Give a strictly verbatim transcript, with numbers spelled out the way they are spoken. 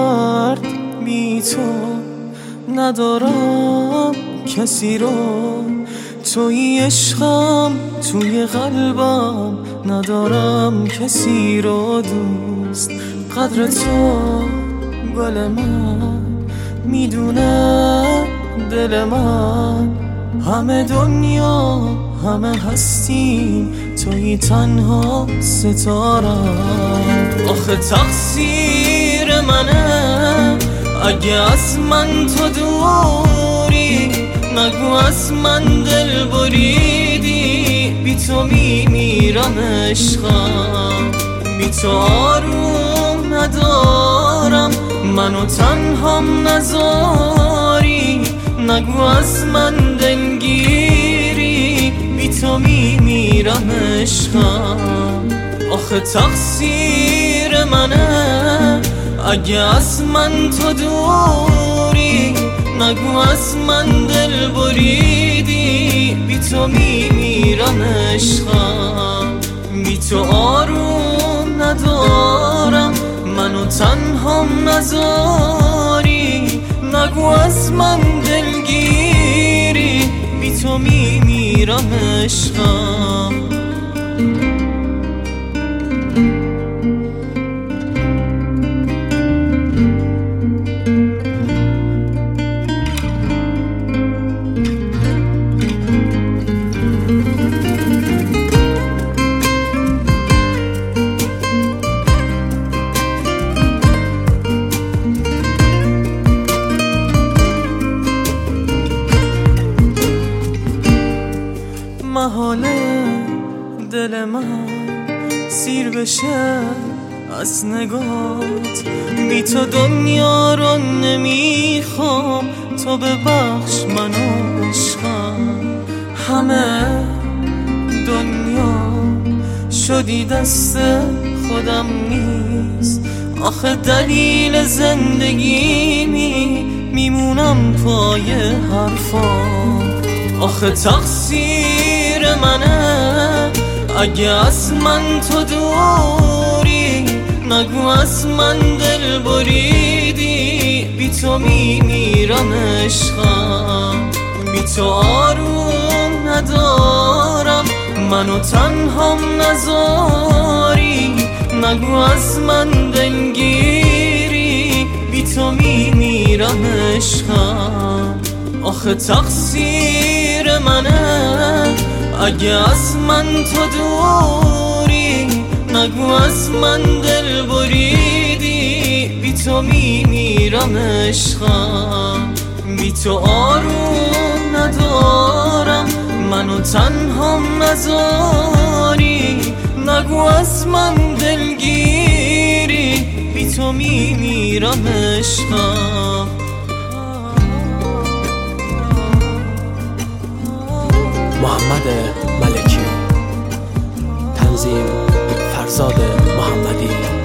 مرد بی تو ندارم کسی رو، توی عشقم توی قلبم ندارم کسی رو دوست. قدر تو گل من میدونه دل من، همه دنیا همه هستیم توی تنها ستارم. آخه تقصیر منه اگه از من تو دوری، نگو از من دل بریدی. بی تو میمیرم عشقم، بی تو آروم ندارم، منو تنهام نذاری. نگو از من دلگیری، بی تو میمیرم عشقم. آخه تقصیر منه اگه از من تو دوری، نگو از من دل بریدی. بی تو میمیرم عشقم، بی تو آروم ندارم، منو تنهام نذاری. نگو از من دلگیری، بی تو میمیرم عشقم. محاله دل من سیر بشه از نگات، بی تو دنیا رو نمیخوام، تو ببخش منو عشقم. همه دنیا شدی دست خودم نیست، آخه دلیل زندگیمی میمونم پای حرفام. آخه تقصیر منه اگه از من تو دوری، نگو از من دل بریدی. بی تو میمیرم عشقم، بی تو آروم ندارم، منو تنهام نذاری. نگو از من دلگیری، بی تو میمیرم عشقم. آخه تقصیر منه اگه از من تو دوری، نگو از من دل بریدی. بی تو میمیرم عشقم، بی تو آروم ندارم، منو تنهام نذاری. نگو از من دلگیری، بی تو میمیرم عشقم. محمد ملکی، تنظیم فرزاد محمدی.